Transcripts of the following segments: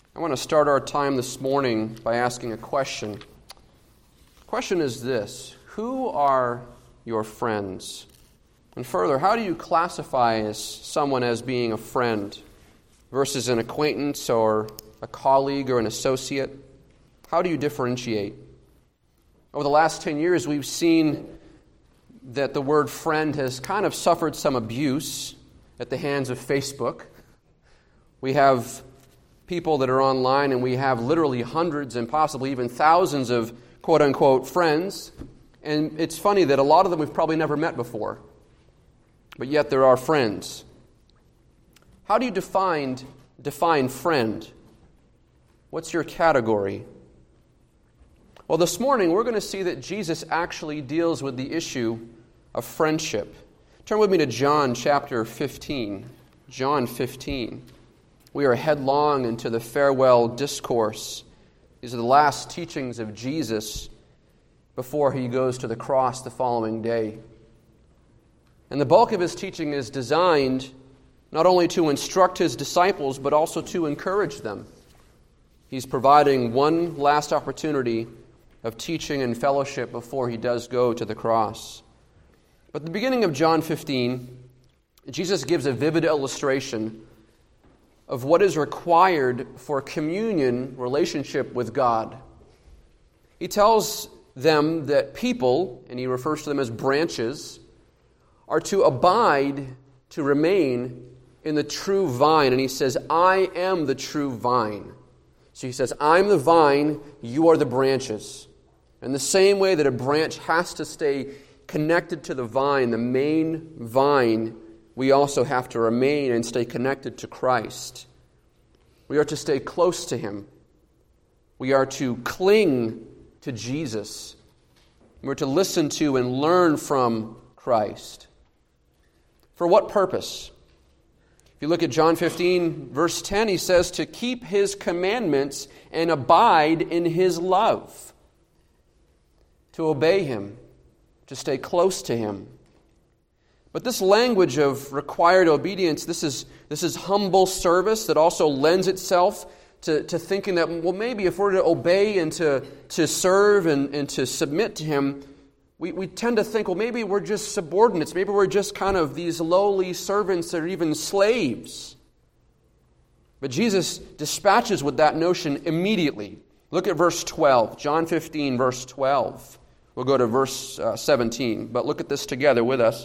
I want to start our time this morning by asking a question. The question is this: who are your friends? And further, how do you classify someone as being a friend versus an acquaintance or a colleague or an associate? How do you differentiate? Over the last 10 years, we've seen that the word friend has kind of suffered some abuse at the hands of Facebook. We have people that are online, and we have literally hundreds and possibly even thousands of quote-unquote friends. And it's funny that a lot of them we've probably never met before, but yet there are friends. How do you define friend? What's your category? Well, this morning we're going to see that Jesus actually deals with the issue of friendship. Turn with me to John chapter 15. John 15. We are headlong into the farewell discourse. These are the last teachings of Jesus before he goes to the cross the following day. And the bulk of his teaching is designed not only to instruct his disciples, but also to encourage them. He's providing one last opportunity of teaching and fellowship before he does go to the cross. But at the beginning of John 15, Jesus gives a vivid illustration of what is required for communion relationship with God. He tells them that people, and he refers to them as branches, are to abide, to remain in the true vine. And he says, I am the true vine. So he says, I'm the vine, you are the branches. In the same way that a branch has to stay connected to the vine, the main vine, we also have to remain and stay connected to Christ. We are to stay close to him. We are to cling to Jesus. We're to listen to and learn from Christ. For what purpose? If you look at John 15, verse 10, he says to keep his commandments and abide in his love. To obey him, to stay close to him. But this language of required obedience, this is humble service that also lends itself to thinking that, well, maybe if we're to obey and to serve and to submit to him, we tend to think, well, maybe we're just subordinates. Maybe we're just kind of these lowly servants or even slaves. But Jesus dispatches with that notion immediately. Look at verse 12, John 15, verse 12. We'll go to verse 17, but look at this together with us.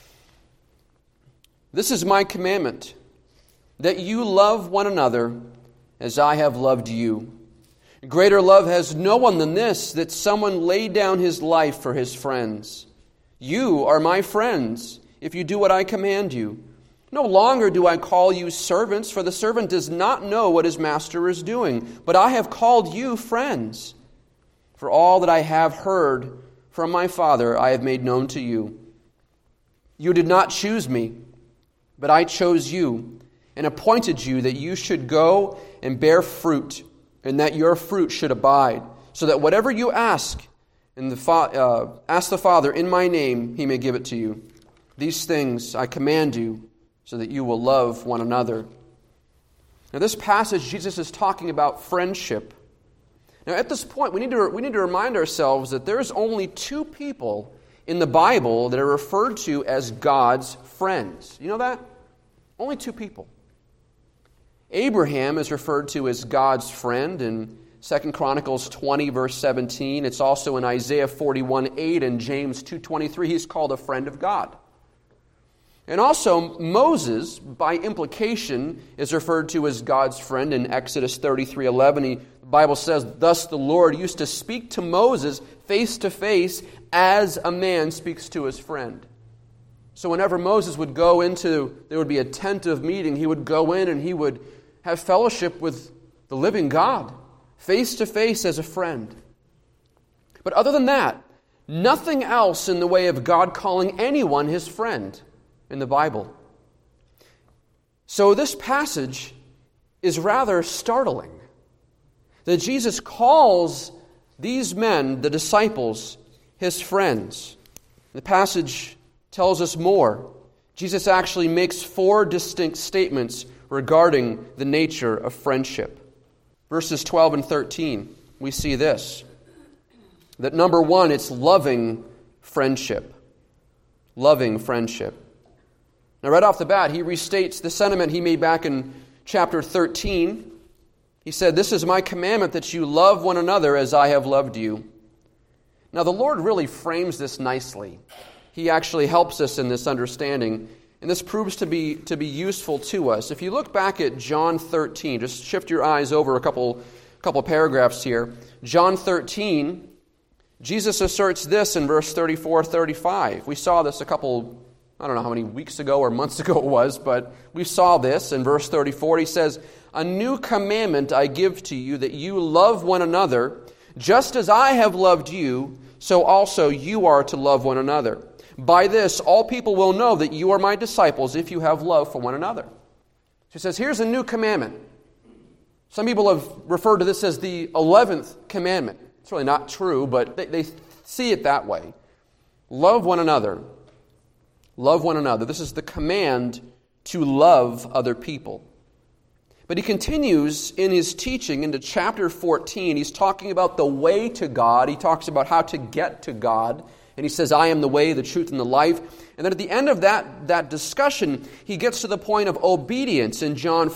This is my commandment, that you love one another as I have loved you. Greater love has no one than this, that someone lay down his life for his friends. You are my friends, if you do what I command you. No longer do I call you servants, for the servant does not know what his master is doing. But I have called you friends. For all that I have heard from my Father I have made known to you. You did not choose me, but I chose you and appointed you that you should go and bear fruit, and that your fruit should abide, so that whatever you ask the Father in my name, he may give it to you. These things I command you, so that you will love one another. Now, this passage, Jesus is talking about friendship. Now, at this point, we need to remind ourselves that there's only two people in the Bible that are referred to as God's friends. You know that? Only two people. Abraham is referred to as God's friend in 2 Chronicles 20, verse 17. It's also in Isaiah 41, 8 and James 2:23. He's called a friend of God. And also Moses, by implication, is referred to as God's friend in Exodus 33:11. The Bible says, thus the Lord used to speak to Moses face to face as a man speaks to his friend. So whenever Moses would go there would be a tent of meeting, he would go in and he would have fellowship with the living God, face to face as a friend. But other than that, nothing else in the way of God calling anyone his friend in the Bible. So this passage is rather startling, that Jesus calls these men, the disciples, his friends. The passage tells us more. Jesus actually makes 4 distinct statements regarding the nature of friendship. Verses 12 and 13, we see this. That number one, it's loving friendship. Loving friendship. Now, right off the bat, he restates the sentiment he made back in chapter 13. He said, "This is my commandment, that you love one another as I have loved you." Now, the Lord really frames this nicely. He actually helps us in this understanding, and this proves to be useful to us. If you look back at John 13, just shift your eyes over a couple paragraphs here. John 13, Jesus asserts this in verse 34, 35. We saw this I don't know how many weeks ago or months ago it was, but we saw this in verse 34. He says, "A new commandment I give to you, that you love one another, just as I have loved you, so also you are to love one another. By this, all people will know that you are my disciples, if you have love for one another." So he says, here's a new commandment. Some people have referred to this as the 11th commandment. It's really not true, but they see it that way. Love one another. Love one another. This is the command to love other people. But he continues in his teaching into chapter 14. He's talking about the way to God. He talks about how to get to God. And he says, "I am the way, the truth, and the life." And then at the end of that discussion, he gets to the point of obedience in John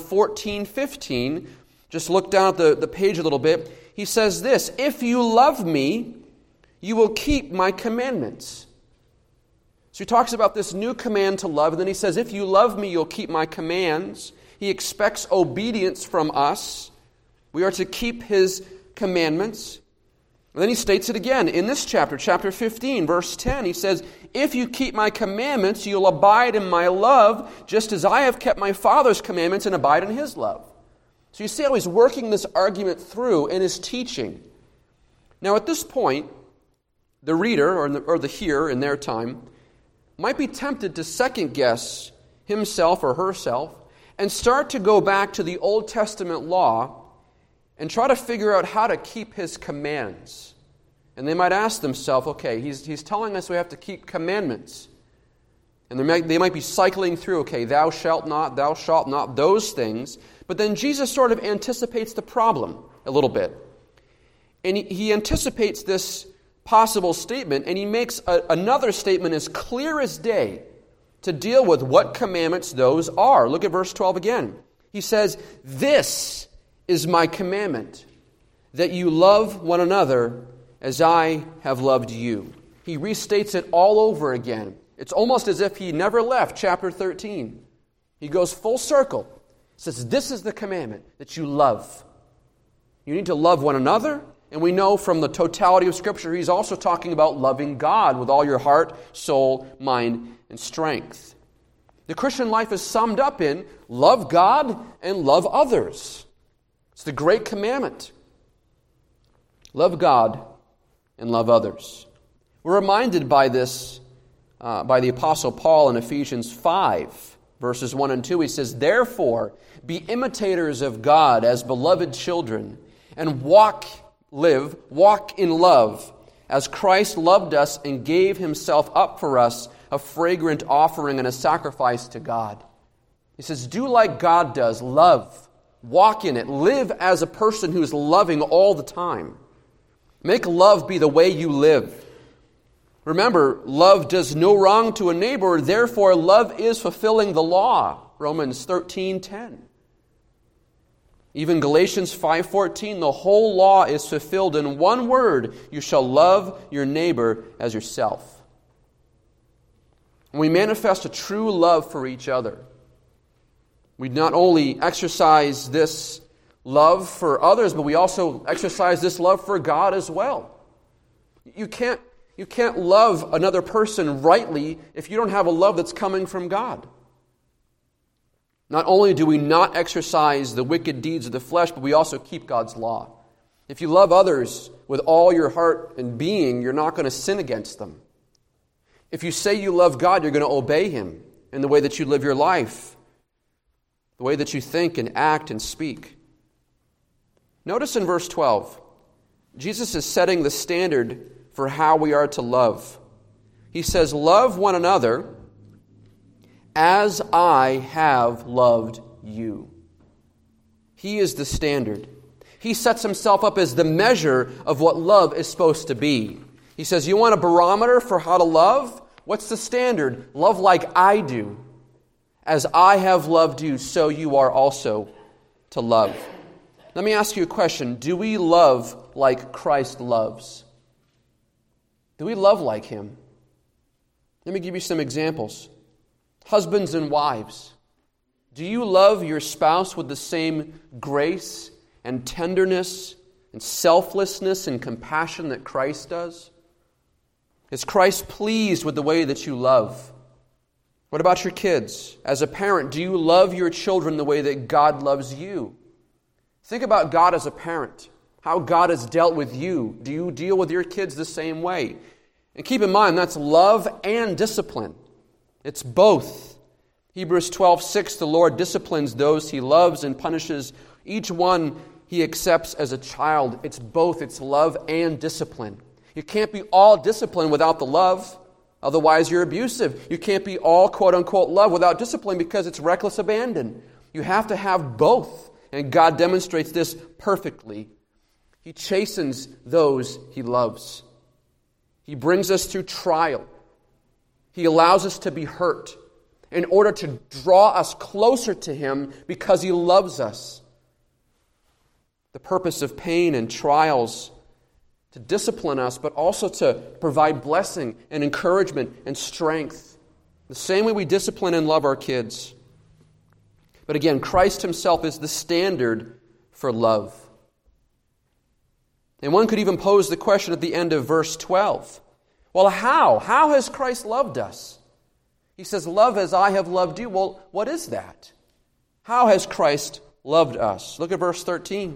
14:15. Just look down at the page a little bit. He says this, "If you love me, you will keep my commandments." So he talks about this new command to love, and then he says, "If you love me, you'll keep my commands." He expects obedience from us. We are to keep his commandments. And then he states it again in this chapter 15, verse 10. He says, "If you keep my commandments, you'll abide in my love, just as I have kept my Father's commandments and abide in his love." So you see how he's working this argument through in his teaching. Now at this point, the reader, or the hearer in their time, might be tempted to second-guess himself or herself and start to go back to the Old Testament law and try to figure out how to keep his commands. And they might ask themselves, okay, he's telling us we have to keep commandments. And they might be cycling through, okay, thou shalt not, those things. But then Jesus sort of anticipates the problem a little bit. And he anticipates this possible statement, and he makes another statement as clear as day to deal with what commandments those are. Look at verse 12 again. He says, "This is my commandment, that you love one another as I have loved you." He restates it all over again. It's almost as if he never left chapter 13. He goes full circle. He says, this is the commandment, that you love. You need to love one another. And we know from the totality of Scripture, he's also talking about loving God with all your heart, soul, mind, and strength. The Christian life is summed up in love God and love others. It's the great commandment. Love God and love others. We're reminded by this, by the Apostle Paul in Ephesians 5, verses 1 and 2. He says, "Therefore, be imitators of God as beloved children, and walk in love, as Christ loved us and gave himself up for us, a fragrant offering and a sacrifice to God." He says, do like God does, love, walk in it, live as a person who's loving all the time. Make love be the way you live. Remember, love does no wrong to a neighbor, therefore love is fulfilling the law. Romans 13:10. Even Galatians 5:14, the whole law is fulfilled in one word: you shall love your neighbor as yourself. We manifest a true love for each other. We not only exercise this love for others, but we also exercise this love for God as well. You can't love another person rightly if you don't have a love that's coming from God. Not only do we not exercise the wicked deeds of the flesh, but we also keep God's law. If you love others with all your heart and being, you're not going to sin against them. If you say you love God, you're going to obey him in the way that you live your life, the way that you think and act and speak. Notice in verse 12, Jesus is setting the standard for how we are to love. He says, "Love one another as I have loved you." He is the standard. He sets himself up as the measure of what love is supposed to be. He says, you want a barometer for how to love? What's the standard? Love like I do. As I have loved you, so you are also to love. Let me ask you a question. Do we love like Christ loves? Do we love like Him? Let me give you some examples. Husbands and wives, do you love your spouse with the same grace and tenderness and selflessness and compassion that Christ does? Is Christ pleased with the way that you love? What about your kids? As a parent, do you love your children the way that God loves you? Think about God as a parent, how God has dealt with you. Do you deal with your kids the same way? And keep in mind, that's love and discipline. It's both. Hebrews 12:6, the Lord disciplines those He loves and punishes each one He accepts as a child. It's both. It's love and discipline. You can't be all discipline without the love. Otherwise, you're abusive. You can't be all quote-unquote love without discipline because it's reckless abandon. You have to have both. And God demonstrates this perfectly. He chastens those He loves. He brings us through trial. He allows us to be hurt in order to draw us closer to Him because He loves us. The purpose of pain and trials to discipline us, but also to provide blessing and encouragement and strength. The same way we discipline and love our kids. But again, Christ Himself is the standard for love. And one could even pose the question at the end of verse 12. Well, how? How has Christ loved us? He says, love as I have loved you. Well, what is that? How has Christ loved us? Look at verse 13.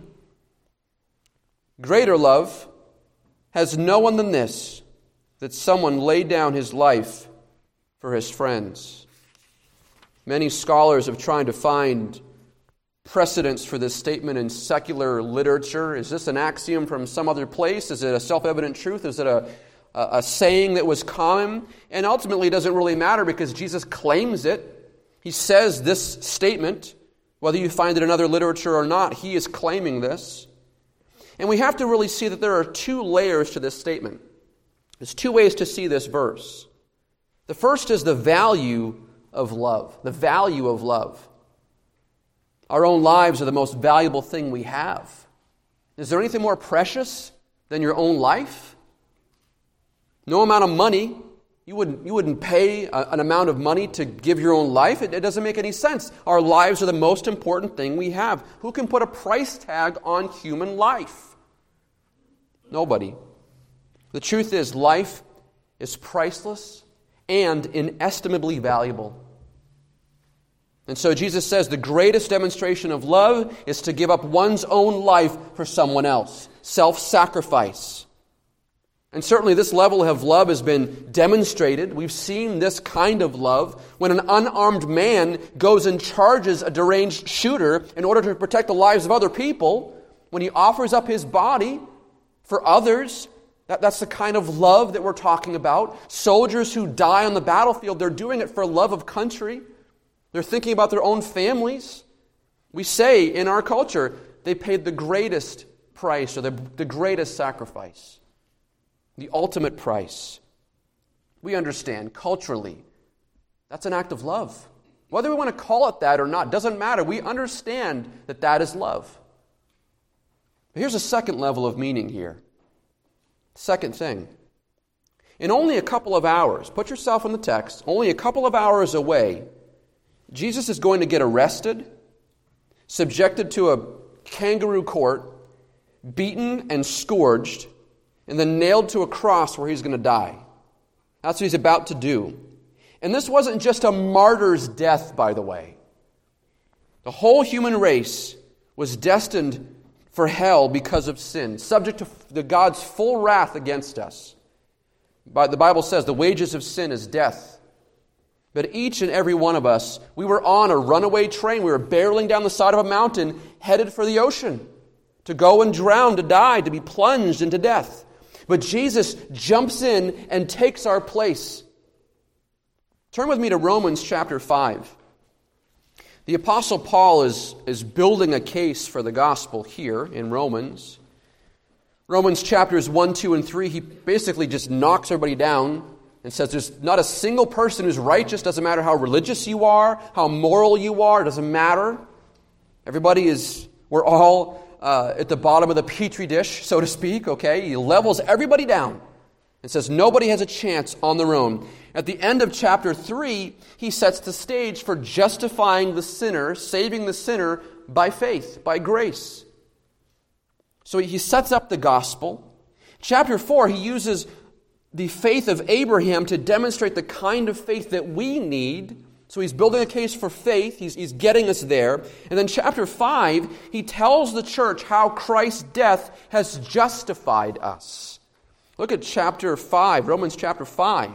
Greater love has no one than this, that someone laid down his life for his friends. Many scholars have tried to find precedents for this statement in secular literature. Is this an axiom from some other place? Is it a self-evident truth? Is it a saying that was common? And ultimately it doesn't really matter because Jesus claims it. He says this statement, whether you find it in other literature or not, He is claiming this. And we have to really see that there are two layers to this statement. There's two ways to see this verse. The first is the value of love. The value of love. Our own lives are the most valuable thing we have. Is there anything more precious than your own life? No amount of money. You wouldn't pay an amount of money to give your own life. It doesn't make any sense. Our lives are the most important thing we have. Who can put a price tag on human life? Nobody. The truth is, life is priceless and inestimably valuable. And so Jesus says the greatest demonstration of love is to give up one's own life for someone else. Self-sacrifice. And certainly this level of love has been demonstrated. We've seen this kind of love when an unarmed man goes and charges a deranged shooter in order to protect the lives of other people. When he offers up his body for others, that's the kind of love that we're talking about. Soldiers who die on the battlefield, they're doing it for love of country. They're thinking about their own families. We say in our culture, they paid the greatest price or the greatest sacrifice. The ultimate price. We understand culturally that's an act of love. Whether we want to call it that or not, doesn't matter. We understand that that is love. But here's a second level of meaning here. Second thing. In only a couple of hours, put yourself in the text, only a couple of hours away, Jesus is going to get arrested, subjected to a kangaroo court, beaten and scourged, and then nailed to a cross where he's going to die. That's what he's about to do. And this wasn't just a martyr's death, by the way. The whole human race was destined for hell because of sin, subject to God's full wrath against us. But the Bible says the wages of sin is death. But each and every one of us, we were on a runaway train. We were barreling down the side of a mountain, headed for the ocean, to go and drown, to die, to be plunged into death. But Jesus jumps in and takes our place. Turn with me to Romans chapter 5. The Apostle Paul is building a case for the gospel here in Romans. Romans chapters 1, 2, and 3, he basically just knocks everybody down and says there's not a single person who's righteous. Doesn't matter how religious you are, how moral you are, doesn't matter. We're all at the bottom of the petri dish, so to speak, okay? He levels everybody down and says nobody has a chance on their own. At the end of chapter 3, he sets the stage for justifying the sinner, saving the sinner by faith, by grace. So he sets up the gospel. Chapter 4, he uses the faith of Abraham to demonstrate the kind of faith that we need. So he's building a case for faith. He's getting us there. And then chapter 5, he tells the church how Christ's death has justified us. Look at chapter 5, Romans chapter 5.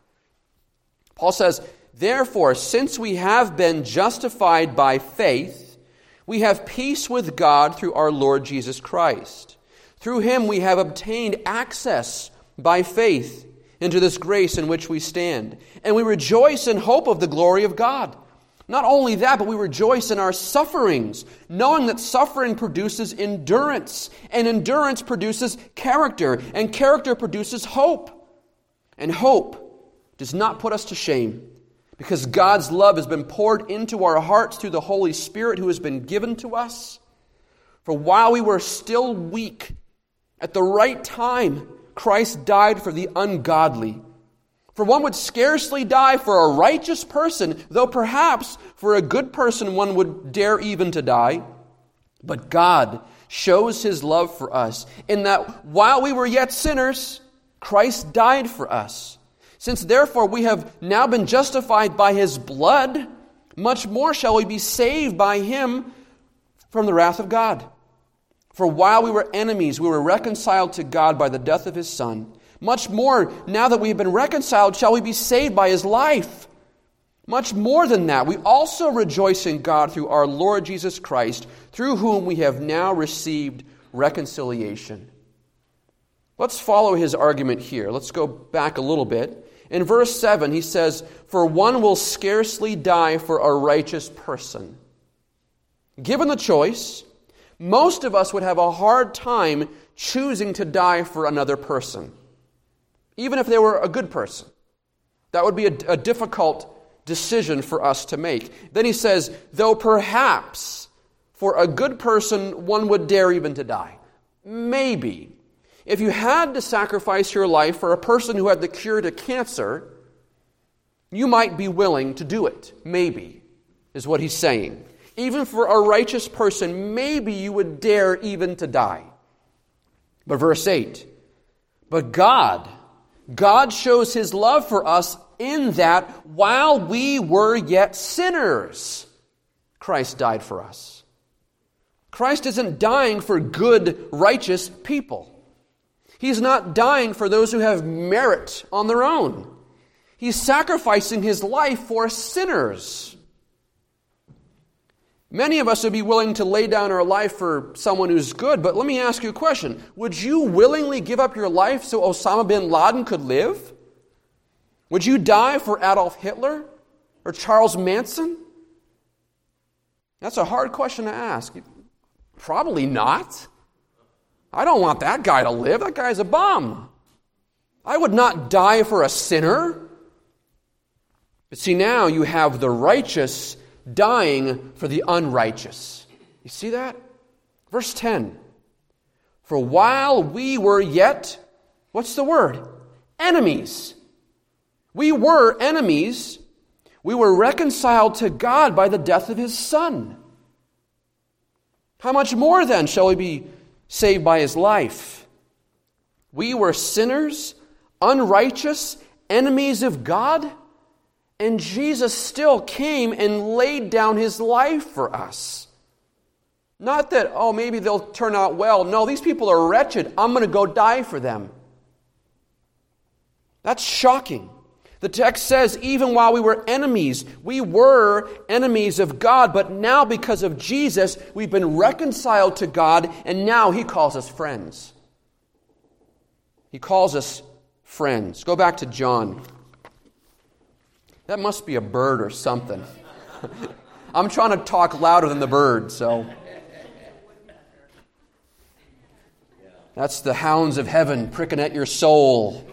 Paul says, "Therefore, since we have been justified by faith, we have peace with God through our Lord Jesus Christ. Through him we have obtained access by faith into this grace in which we stand. And we rejoice in hope of the glory of God. Not only that, but we rejoice in our sufferings, knowing that suffering produces endurance, and endurance produces character, and character produces hope. And hope does not put us to shame, because God's love has been poured into our hearts through the Holy Spirit who has been given to us. For while we were still weak, at the right time, Christ died for the ungodly. For one would scarcely die for a righteous person, though perhaps for a good person one would dare even to die. But God shows his love for us, in that while we were yet sinners, Christ died for us. Since therefore we have now been justified by his blood, much more shall we be saved by him from the wrath of God. For while we were enemies, we were reconciled to God by the death of his Son. Much more, now that we have been reconciled, shall we be saved by his life. Much more than that, we also rejoice in God through our Lord Jesus Christ, through whom we have now received reconciliation." Let's follow his argument here. Let's go back a little bit. In verse 7, he says, "For one will scarcely die for a righteous person." Given the choice, most of us would have a hard time choosing to die for another person, even if they were a good person. That would be a difficult decision for us to make. Then he says, "Though perhaps for a good person one would dare even to die." Maybe. If you had to sacrifice your life for a person who had the cure to cancer, you might be willing to do it. Maybe, is what he's saying. Even for a righteous person, maybe you would dare even to die. But verse 8, "But God shows his love for us in that while we were yet sinners, Christ died for us." Christ isn't dying for good, righteous people. He's not dying for those who have merit on their own. He's sacrificing his life for sinners. Many of us would be willing to lay down our life for someone who's good, but let me ask you a question. Would you willingly give up your life so Osama bin Laden could live? Would you die for Adolf Hitler or Charles Manson? That's a hard question to ask. Probably not. I don't want that guy to live. That guy's a bum. I would not die for a sinner. But see, now you have the righteous dying for the unrighteous. You see that? Verse 10. "For while we were yet," what's the word? Enemies. We were enemies. We were reconciled to God by the death of his Son. How much more then shall we be saved by his life? We were sinners, unrighteous, enemies of God, and Jesus still came and laid down his life for us. Not that, oh, maybe they'll turn out well. No, these people are wretched. I'm going to go die for them. That's shocking. The text says, even while we were enemies of God, but now because of Jesus, we've been reconciled to God, and now he calls us friends. He calls us friends. Go back to John. That must be a bird or something. I'm trying to talk louder than the bird, so. That's the hounds of heaven pricking at your soul.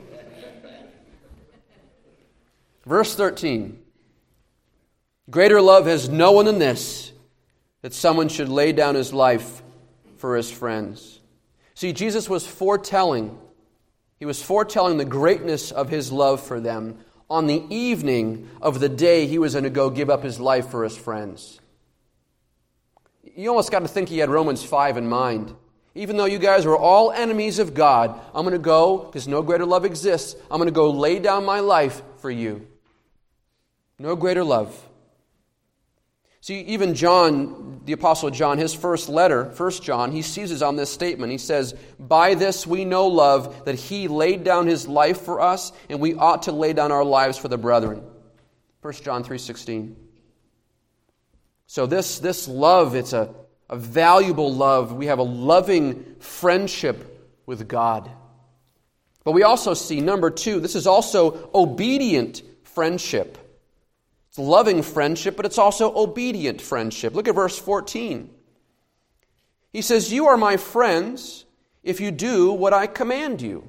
Verse 13. Greater love has no one than this, that someone should lay down his life for his friends. See, Jesus was foretelling. He was foretelling the greatness of his love for them on the evening of the day he was going to go give up his life for his friends. You almost got to think he had Romans 5 in mind. Even though you guys are all enemies of God, I'm going to go, because no greater love exists, I'm going to go lay down my life for you. No greater love. See, even John, the Apostle John, his first letter, 1 John, he seizes on this statement. He says, by this we know love, that he laid down his life for us, and we ought to lay down our lives for the brethren. 1 John 3:16. So this love, it's a valuable love. We have a loving friendship with God. But we also see, number 2, this is also obedient friendship. It's loving friendship, but it's also obedient friendship. Look at verse 14. He says, you are my friends if you do what I command you.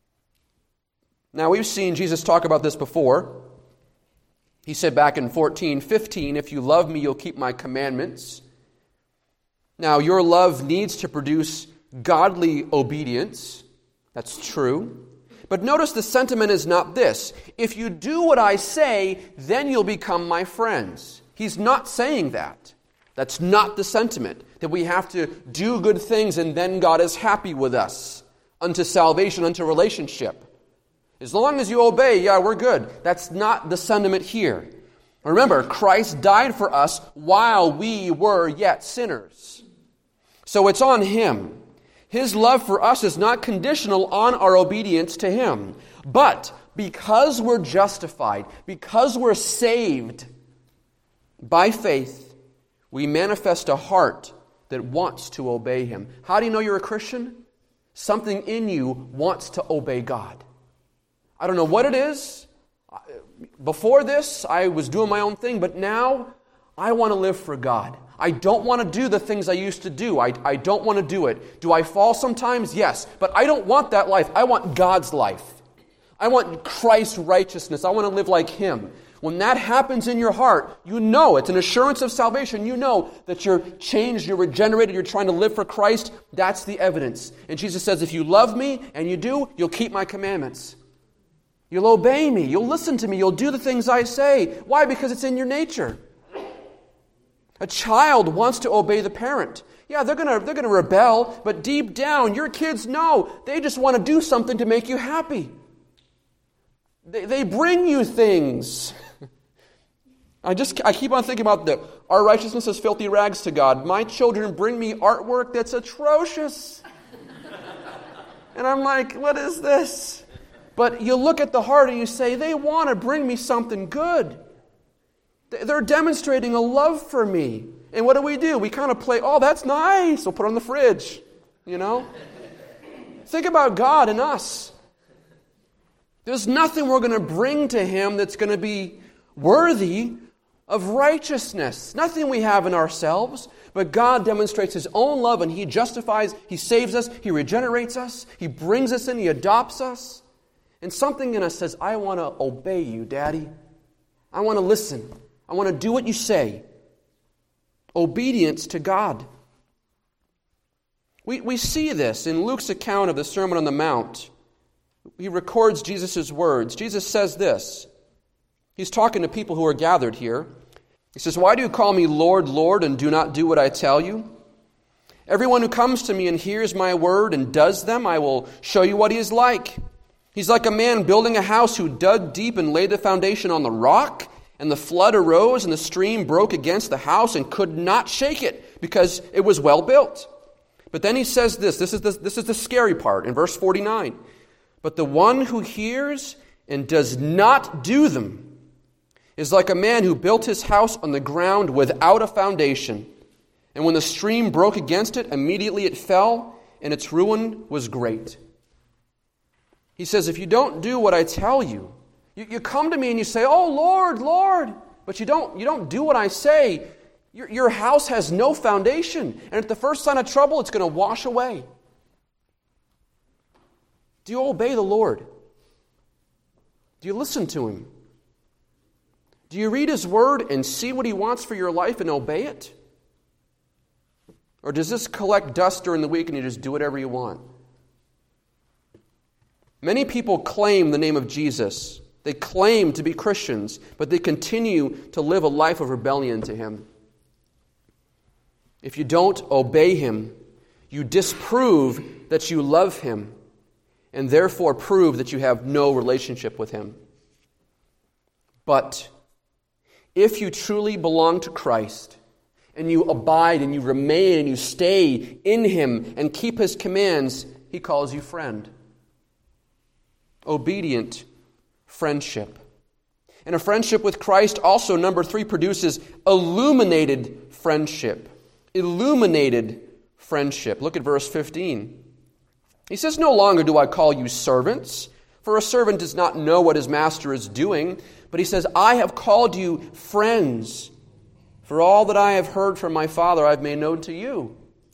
Now, we've seen Jesus talk about this before. He said back in 14:15, if you love me, you'll keep my commandments. Now, your love needs to produce godly obedience. That's true. But notice the sentiment is not this. If you do what I say, then you'll become my friends. He's not saying that. That's not the sentiment, that we have to do good things and then God is happy with us unto salvation, unto relationship. As long as you obey, yeah, we're good. That's not the sentiment here. Remember, Christ died for us while we were yet sinners. So it's on Him. His love for us is not conditional on our obedience to Him. But because we're justified, because we're saved by faith, we manifest a heart that wants to obey Him. How do you know you're a Christian? Something in you wants to obey God. I don't know what it is. Before this, I was doing my own thing, but now I want to live for God. I don't want to do the things I used to do. I don't want to do it. Do I fall sometimes? Yes. But I don't want that life. I want God's life. I want Christ's righteousness. I want to live like Him. When that happens in your heart, you know, it's an assurance of salvation. You know that you're changed, you're regenerated, you're trying to live for Christ. That's the evidence. And Jesus says, if you love me, and you do, you'll keep my commandments. You'll obey me. You'll listen to me. You'll do the things I say. Why? Because it's in your nature. A child wants to obey the parent. Yeah, they're gonna rebel, but deep down, your kids know they just want to do something to make you happy. They bring you things. I keep on thinking about our righteousness is filthy rags to God. My children bring me artwork that's atrocious. And I'm like, what is this? But you look at the heart and you say, they want to bring me something good. They're demonstrating a love for me. And what do? We kind of play, oh, that's nice. We'll put it on the fridge, you know? Think about God and us. There's nothing we're going to bring to Him that's going to be worthy of righteousness. Nothing we have in ourselves. But God demonstrates His own love and He justifies, He saves us, He regenerates us, He brings us in, He adopts us. And something in us says, I want to obey you, Daddy. I want to listen. I want to do what you say. Obedience to God. We see this in Luke's account of the Sermon on the Mount. He records Jesus' words. Jesus says this. He's talking to people who are gathered here. He says, why do you call me Lord, Lord, and do not do what I tell you? Everyone who comes to me and hears my word and does them, I will show you what he is like. He's like a man building a house who dug deep and laid the foundation on the rock. And the flood arose, and the stream broke against the house and could not shake it, because it was well built. But then he says this is the scary part, in verse 49. But the one who hears and does not do them is like a man who built his house on the ground without a foundation. And when the stream broke against it, immediately it fell, and its ruin was great. He says, if you don't do what I tell you, you come to me and you say, oh, Lord, Lord, but you don't do what I say, Your house has no foundation, and at the first sign of trouble, it's going to wash away. Do you obey the Lord? Do you listen to Him? Do you read His Word and see what He wants for your life and obey it? Or does this collect dust during the week and you just do whatever you want? Many people claim the name of Jesus. They claim to be Christians, but they continue to live a life of rebellion to Him. If you don't obey Him, you disprove that you love Him, and therefore prove that you have no relationship with Him. But if you truly belong to Christ, and you abide and you remain and you stay in Him and keep His commands, He calls you friend. Obedient friendship. And a friendship with Christ also, number 3, produces illuminated friendship. Illuminated friendship. Look at verse 15. He says, "No longer do I call you servants, for a servant does not know what his master is doing. But he says, I have called you friends, for all that I have heard from my Father I have made known to you."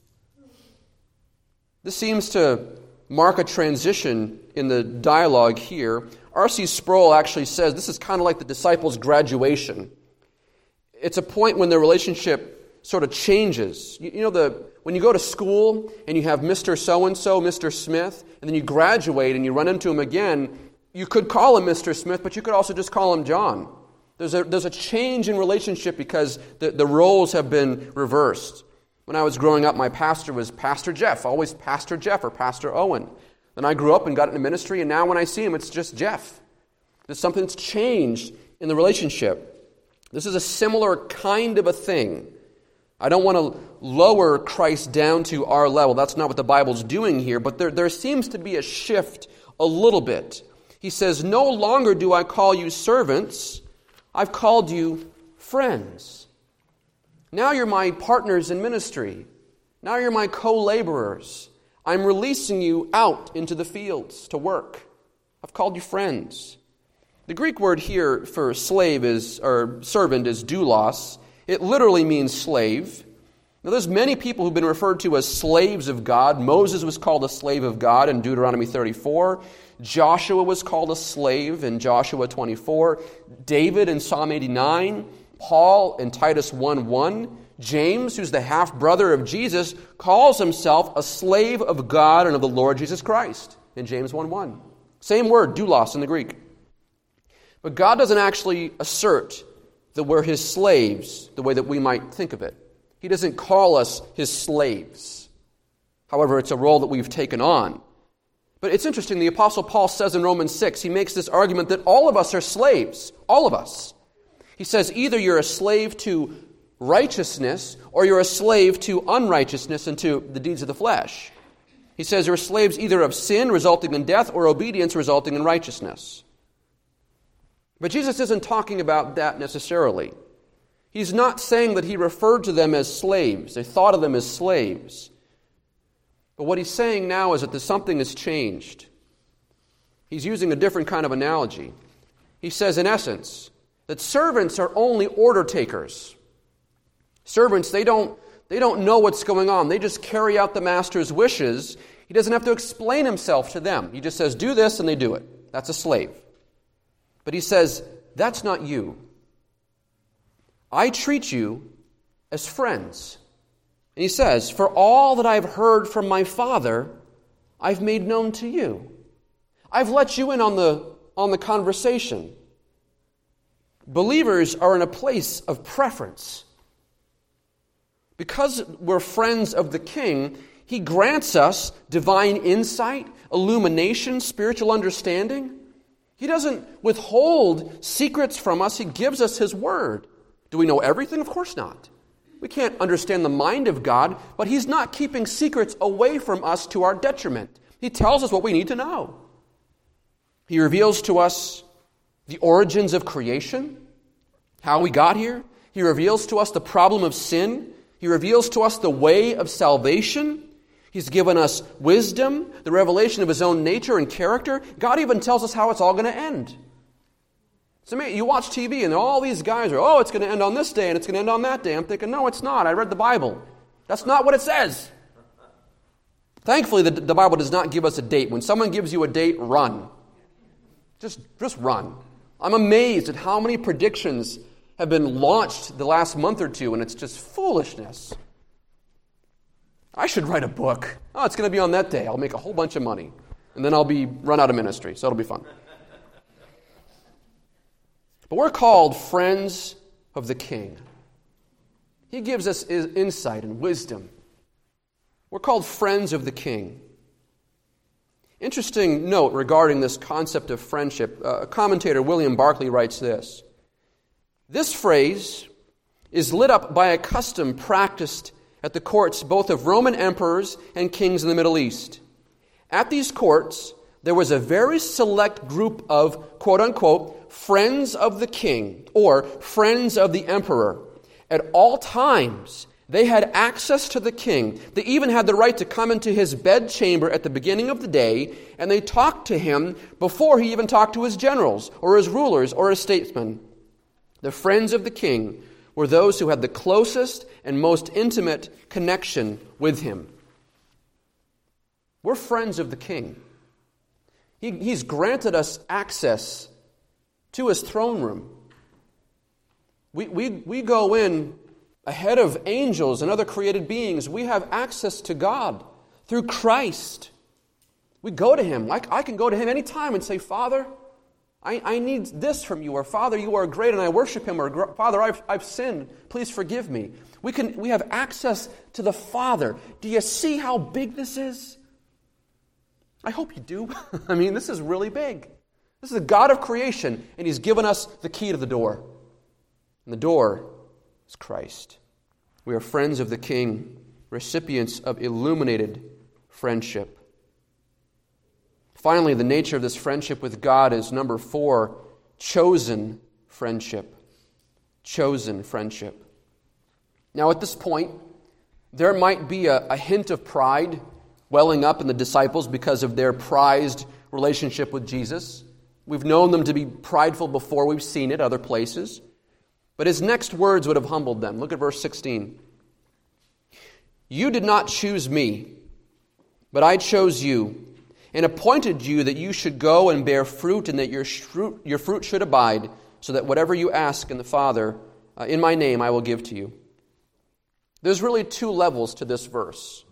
This seems to mark a transition in the dialogue here. R.C. Sproul actually says this is kind of like the disciples' graduation. It's a point when their relationship sort of changes. When you go to school and you have Mr. So-and-so, Mr. Smith, and then you graduate and you run into him again, you could call him Mr. Smith, but you could also just call him John. There's a change in relationship because the roles have been reversed. When I was growing up, my pastor was Pastor Jeff, always Pastor Jeff or Pastor Owen. Then I grew up and got into ministry, and now when I see him, it's just Jeff. There's something that's changed in the relationship. This is a similar kind of a thing. I don't want to lower Christ down to our level. That's not what the Bible's doing here, but there seems to be a shift a little bit. He says, "No longer do I call you servants, I've called you friends." Now you're my partners in ministry. Now you're my co-laborers. I'm releasing you out into the fields to work. I've called you friends. The Greek word here for servant is doulos. It literally means slave. Now there's many people who've been referred to as slaves of God. Moses was called a slave of God in Deuteronomy 34. Joshua was called a slave in Joshua 24. David in Psalm 89. Paul in Titus 1:1. James, who's the half-brother of Jesus, calls himself a slave of God and of the Lord Jesus Christ in James 1:1. Same word, doulos, in the Greek. But God doesn't actually assert that we're His slaves the way that we might think of it. He doesn't call us His slaves. However, it's a role that we've taken on. But it's interesting, the Apostle Paul says in Romans 6, he makes this argument that all of us are slaves. All of us. He says either you're a slave to righteousness or you're a slave to unrighteousness and to the deeds of the flesh. He says you're slaves either of sin resulting in death or obedience resulting in righteousness. But Jesus isn't talking about that necessarily. He's not saying that He referred to them as slaves. They thought of them as slaves. But what He's saying now is that something has changed. He's using a different kind of analogy. He says, in essence, that servants are only order takers. Servants, they don't know what's going on. They just carry out the master's wishes. He doesn't have to explain himself to them. He just says, do this, and they do it. That's a slave. But he says, that's not you. I treat you as friends. And he says, for all that I've heard from my Father, I've made known to you. I've let you in on the conversation. Believers are in a place of preference. Because we're friends of the King, He grants us divine insight, illumination, spiritual understanding. He doesn't withhold secrets from us. He gives us His Word. Do we know everything? Of course not. We can't understand the mind of God, but He's not keeping secrets away from us to our detriment. He tells us what we need to know. He reveals to us the origins of creation, how we got here. He reveals to us the problem of sin. He reveals to us the way of salvation. He's given us wisdom, the revelation of His own nature and character. God even tells us how it's all going to end. So you watch TV and all these guys are, it's going to end on this day and it's going to end on that day. I'm thinking, no, it's not. I read the Bible. That's not what it says. Thankfully, the Bible does not give us a date. When someone gives you a date, run. Just run. I'm amazed at how many predictions have been launched the last month or two, and it's just foolishness. I should write a book. It's going to be on that day. I'll make a whole bunch of money. And then I'll be run out of ministry, so it'll be fun. But we're called friends of the King. He gives us insight and wisdom. We're called friends of the King. Interesting note regarding this concept of friendship. Commentator William Barclay writes this. This phrase is lit up by a custom practiced at the courts both of Roman emperors and kings in the Middle East. At these courts, there was a very select group of, quote-unquote, friends of the king, or friends of the emperor. At all times, they had access to the king. They even had the right to come into his bedchamber at the beginning of the day, and they talked to him before he even talked to his generals, or his rulers, or his statesmen. The friends of the king were those who had the closest and most intimate connection with him. We're friends of the king. He's granted us access to his throne room. We go in ahead of angels and other created beings. We have access to God through Christ. We go to him. I can go to him anytime and say, Father, I need this from you, or Father, you are great and I worship him, or Father, I've sinned, please forgive me. We have access to the Father. Do you see how big this is? I hope you do. I mean, this is really big. This is the God of creation, and he's given us the key to the door. And the door is Christ. We are friends of the King, recipients of illuminated friendship. Finally, the nature of this friendship with God is number 4, chosen friendship. Chosen friendship. Now, at this point, there might be a hint of pride welling up in the disciples because of their prized relationship with Jesus. We've known them to be prideful before. We've seen it other places. But his next words would have humbled them. Look at verse 16. You did not choose me, but I chose you, and appointed you that you should go and bear fruit, and that your fruit should abide, so that whatever you ask in the Father, in my name, I will give to you. There's really 2 levels to this verse.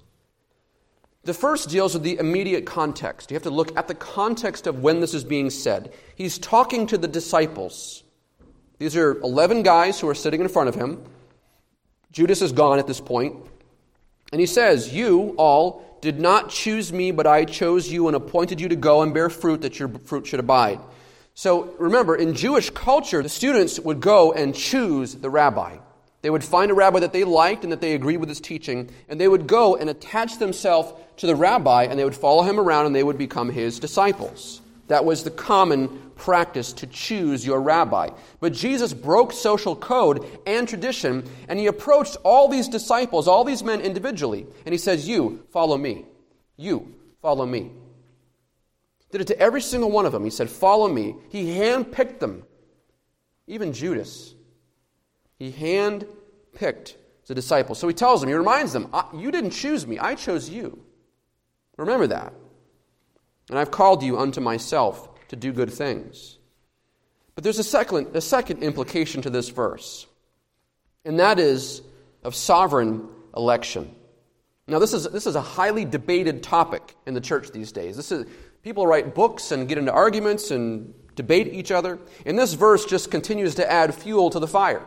The first deals with the immediate context. You have to look at the context of when this is being said. He's talking to the disciples. These are 11 guys who are sitting in front of him. Judas is gone at this point. And he says, you all did not choose me, but I chose you and appointed you to go and bear fruit, that your fruit should abide. So remember, in Jewish culture, the students would go and choose the rabbi. They would find a rabbi that they liked and that they agreed with his teaching, and they would go and attach themselves to the rabbi, and they would follow him around, and they would become his disciples. That was the common practice, to choose your rabbi. But Jesus broke social code and tradition, and he approached all these disciples, all these men individually, and he says, you, follow me. You, follow me. Did it to every single one of them. He said, follow me. He handpicked them. Even Judas. He hand-picked the disciples. So he tells them, he reminds them, you didn't choose me, I chose you. Remember that. And I've called you unto myself to do good things. But there's a second implication to this verse, and that is of sovereign election. Now, this is a highly debated topic in the church these days. People write books and get into arguments and debate each other, and this verse just continues to add fuel to the fire.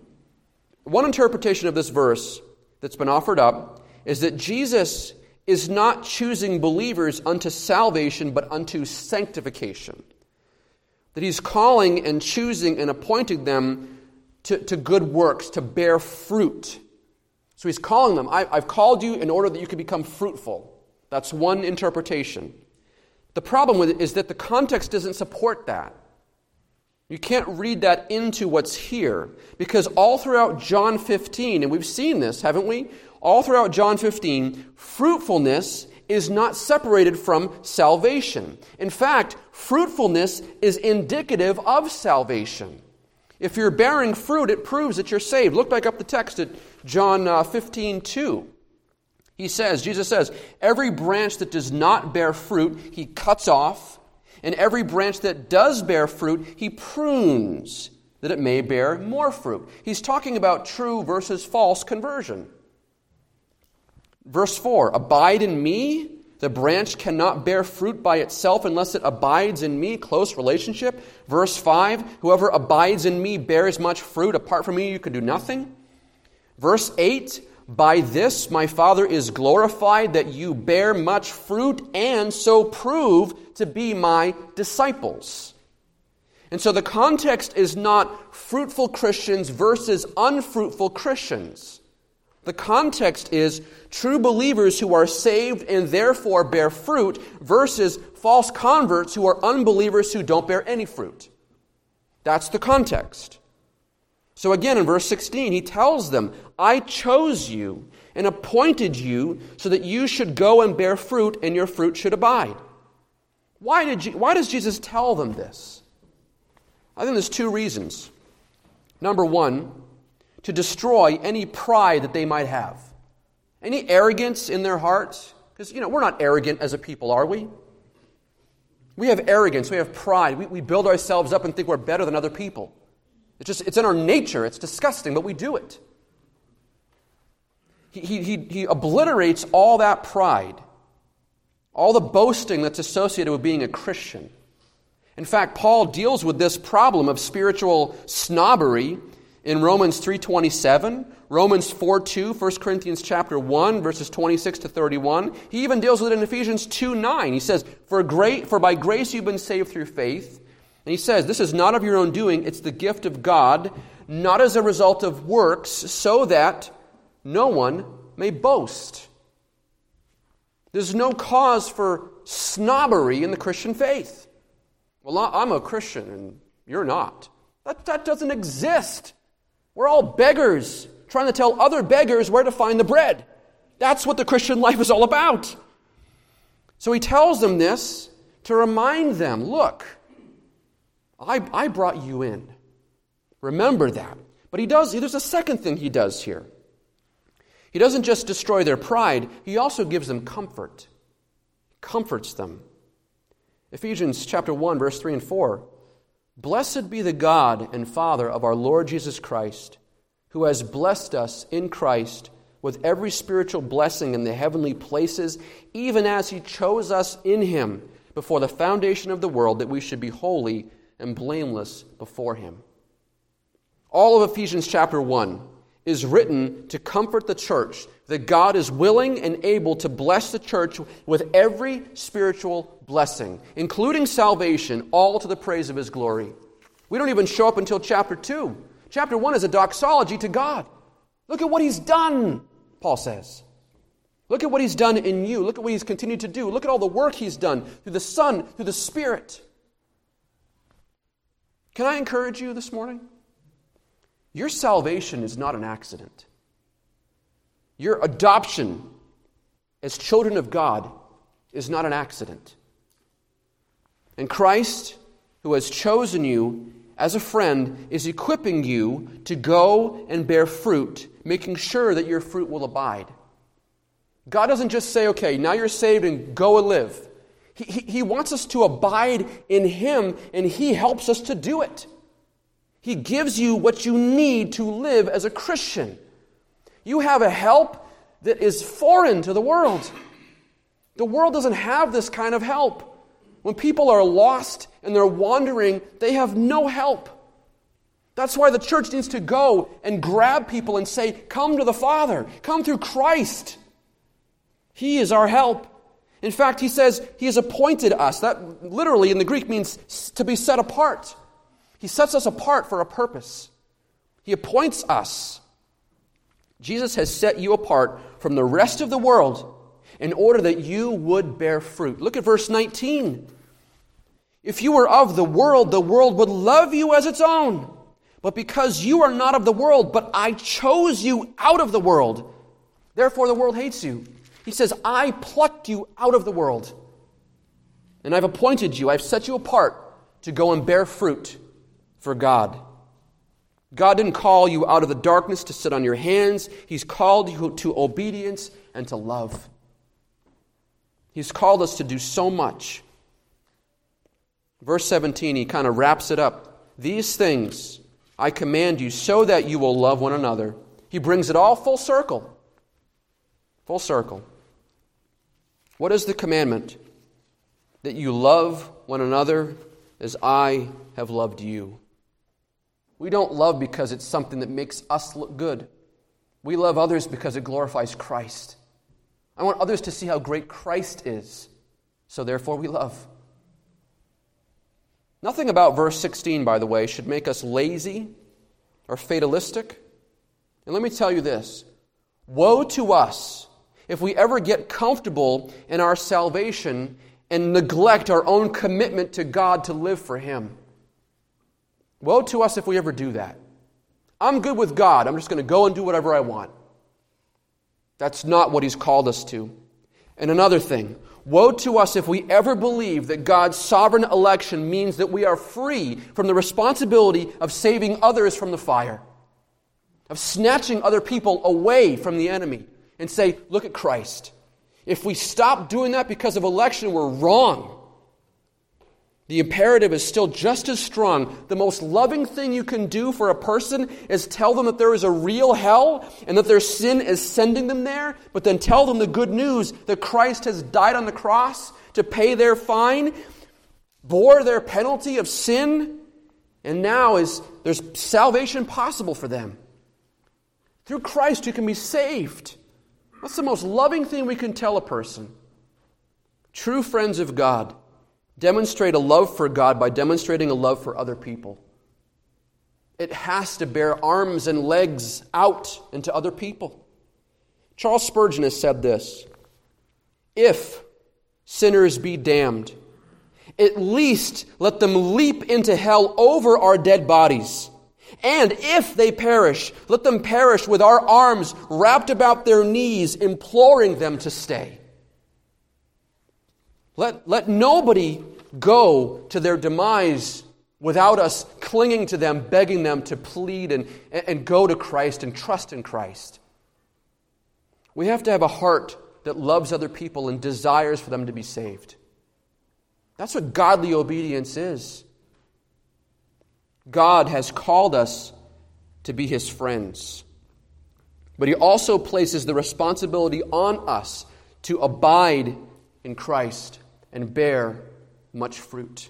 One interpretation of this verse that's been offered up is that Jesus is not choosing believers unto salvation, but unto sanctification. That he's calling and choosing and appointing them to good works, to bear fruit. So he's calling them, I've called you in order that you can become fruitful. That's one interpretation. The problem with it is that the context doesn't support that. You can't read that into what's here, because all throughout John 15, and we've seen this, haven't we? All throughout John 15, fruitfulness is not separated from salvation. In fact, fruitfulness is indicative of salvation. If you're bearing fruit, it proves that you're saved. Look back up the text at John 15:2. Jesus says, every branch that does not bear fruit, he cuts off, and every branch that does bear fruit, he prunes, that it may bear more fruit. He's talking about true versus false conversion. Verse 4, abide in me. The branch cannot bear fruit by itself unless it abides in me. Close relationship. Verse 5, whoever abides in me bears much fruit. Apart from me, you can do nothing. Verse 8, by this my Father is glorified, that you bear much fruit and so prove to be my disciples. And so the context is not fruitful Christians versus unfruitful Christians. The context is true believers who are saved and therefore bear fruit versus false converts who are unbelievers who don't bear any fruit. That's the context. So again, in verse 16, he tells them, I chose you and appointed you so that you should go and bear fruit and your fruit should abide. Why does Jesus tell them this? I think there's two reasons. Number one, to destroy any pride that they might have. Any arrogance in their hearts. Because, we're not arrogant as a people, are we? We have arrogance, we have pride. We build ourselves up and think we're better than other people. It's in our nature, it's disgusting, but we do it. He obliterates all that pride, all the boasting that's associated with being a Christian. In fact, Paul deals with this problem of spiritual snobbery in Romans 3:27, Romans 4:2, 1 Corinthians chapter 1, verses 26 to 31. He even deals with it in Ephesians 2:9. He says, For by grace you've been saved through faith. And he says, this is not of your own doing, it's the gift of God, not as a result of works, so that no one may boast. There's no cause for snobbery in the Christian faith. Well, I'm a Christian and you're not. That doesn't exist. We're all beggars trying to tell other beggars where to find the bread. That's what the Christian life is all about. So he tells them this to remind them, look, I brought you in. Remember that. But there's a second thing he does here. He doesn't just destroy their pride, he also gives them comfort. Comforts them. Ephesians chapter 1, verse 3 and 4. Blessed be the God and Father of our Lord Jesus Christ, who has blessed us in Christ with every spiritual blessing in the heavenly places, even as he chose us in him before the foundation of the world, that we should be holy and blameless before him. All of Ephesians chapter 1 is written to comfort the church that God is willing and able to bless the church with every spiritual blessing, including salvation, all to the praise of his glory. We don't even show up until chapter 2. Chapter 1 is a doxology to God. Look at what he's done, Paul says. Look at what he's done in you. Look at what he's continued to do. Look at all the work he's done through the Son, through the Spirit. Can I encourage you this morning? Your salvation is not an accident. Your adoption as children of God is not an accident. And Christ, who has chosen you as a friend, is equipping you to go and bear fruit, making sure that your fruit will abide. God doesn't just say, okay, now you're saved and go and live. He wants us to abide in him, and he helps us to do it. He gives you what you need to live as a Christian. You have a help that is foreign to the world. The world doesn't have this kind of help. When people are lost and they're wandering, they have no help. That's why the church needs to go and grab people and say, come to the Father. Come through Christ. He is our help. In fact, he says he has appointed us. That literally in the Greek means to be set apart. He sets us apart for a purpose. He appoints us. Jesus has set you apart from the rest of the world in order that you would bear fruit. Look at verse 19. If you were of the world would love you as its own. But because you are not of the world, but I chose you out of the world, therefore the world hates you. He says, I plucked you out of the world, and I've appointed you, I've set you apart to go and bear fruit for God. God didn't call you out of the darkness to sit on your hands. He's called you to obedience and to love. He's called us to do so much. Verse 17, he kind of wraps it up. These things I command you so that you will love one another. He brings it all full circle. Full circle. What is the commandment? That you love one another as I have loved you. We don't love because it's something that makes us look good. We love others because it glorifies Christ. I want others to see how great Christ is. So therefore we love. Nothing about verse 16, by the way, should make us lazy or fatalistic. And let me tell you this. Woe to us if we ever get comfortable in our salvation and neglect our own commitment to God to live for Him. Woe to us if we ever do that. I'm good with God. I'm just going to go and do whatever I want. That's not what He's called us to. And another thing, woe to us if we ever believe that God's sovereign election means that we are free from the responsibility of saving others from the fire, of snatching other people away from the enemy, and say, look at Christ. If we stop doing that because of election, we're wrong. The imperative is still just as strong. The most loving thing you can do for a person is tell them that there is a real hell and that their sin is sending them there, but then tell them the good news that Christ has died on the cross to pay their fine, bore their penalty of sin, and now there's salvation possible for them. Through Christ you can be saved. What's the most loving thing we can tell a person? True friends of God demonstrate a love for God by demonstrating a love for other people. It has to bear arms and legs out into other people. Charles Spurgeon has said this: if sinners be damned, at least let them leap into hell over our dead bodies. And if they perish, let them perish with our arms wrapped about their knees, imploring them to stay. Let nobody go to their demise without us clinging to them, begging them to plead and go to Christ and trust in Christ. We have to have a heart that loves other people and desires for them to be saved. That's what godly obedience is. God has called us to be His friends. But He also places the responsibility on us to abide in Christ and bear much fruit.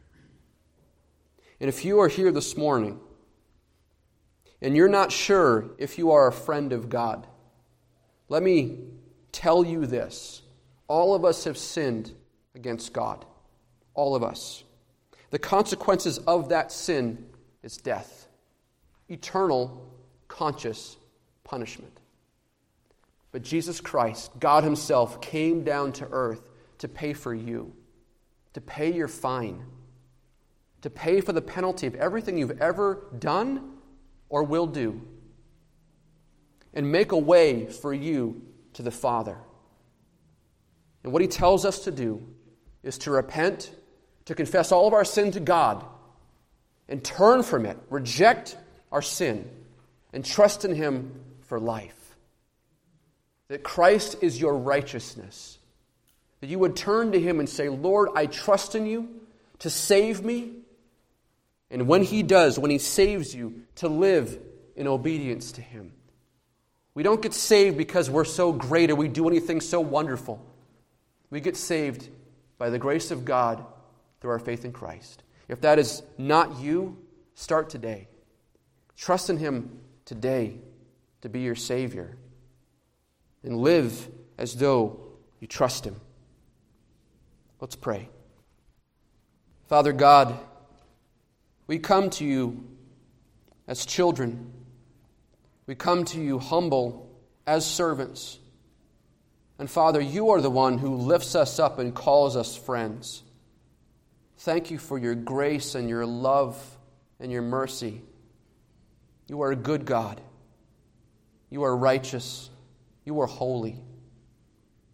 And if you are here this morning and you're not sure if you are a friend of God, let me tell you this. All of us have sinned against God. All of us. The consequences of that sin is death. Eternal, conscious punishment. But Jesus Christ, God Himself, came down to earth to pay for you, to pay your fine, to pay for the penalty of everything you've ever done or will do, and make a way for you to the Father. And what He tells us to do is to repent, to confess all of our sin to God, and turn from it, reject our sin, and trust in Him for life. That Christ is your righteousness. That you would turn to Him and say, Lord, I trust in You to save me. And when He does, when He saves you, to live in obedience to Him. We don't get saved because we're so great or we do anything so wonderful. We get saved by the grace of God through our faith in Christ. If that is not you, start today. Trust in Him today to be your Savior. And live as though you trust Him. Let's pray. Father God, we come to You as children. We come to You humble as servants. And Father, You are the one who lifts us up and calls us friends. Thank You for Your grace and Your love and Your mercy. You are a good God. You are righteous. You are holy.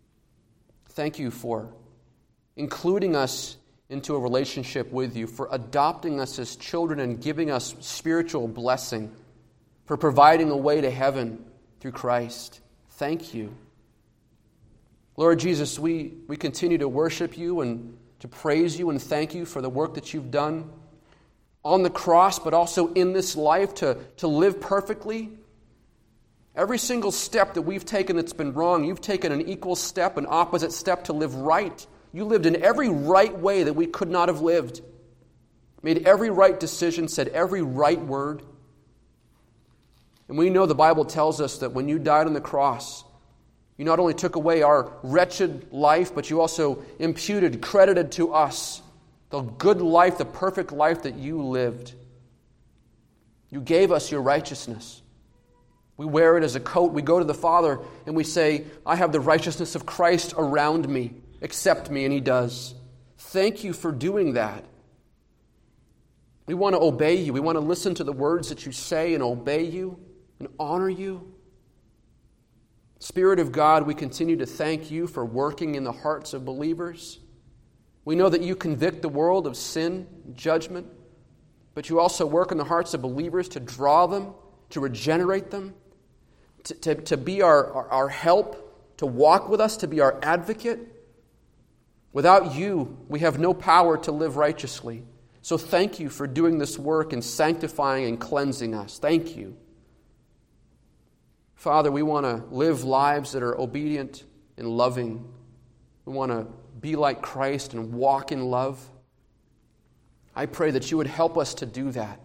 Thank you for including us into a relationship with you, for adopting us as children and giving us spiritual blessing, for providing a way to heaven through Christ. Thank you. Lord Jesus, we continue to worship you and to praise you and thank you for the work that you've done on the cross, but also in this life to live perfectly. Every single step that we've taken that's been wrong, you've taken an equal step, an opposite step to live right. You lived in every right way that we could not have lived. Made every right decision, said every right word. And we know the Bible tells us that when you died on the cross, you not only took away our wretched life, but you also imputed, credited to us the good life, the perfect life that you lived. You gave us your righteousness. We wear it as a coat. We go to the Father and we say, I have the righteousness of Christ around me. Accept me, and He does. Thank you for doing that. We want to obey you. We want to listen to the words that you say and obey you and honor you. Spirit of God, we continue to thank you for working in the hearts of believers. We know that you convict the world of sin and judgment, but you also work in the hearts of believers to draw them, to regenerate them, to be our help, to walk with us, to be our advocate. Without you, we have no power to live righteously. So thank you for doing this work and sanctifying and cleansing us. Thank you. Father, we want to live lives that are obedient and loving. We want to be like Christ and walk in love. I pray that you would help us to do that.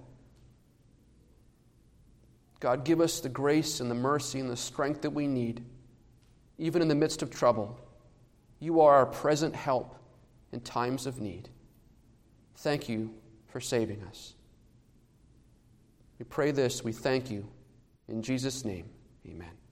God, give us the grace and the mercy and the strength that we need, even in the midst of trouble. You are our present help in times of need. Thank you for saving us. We pray this, we thank you. In Jesus' name, amen.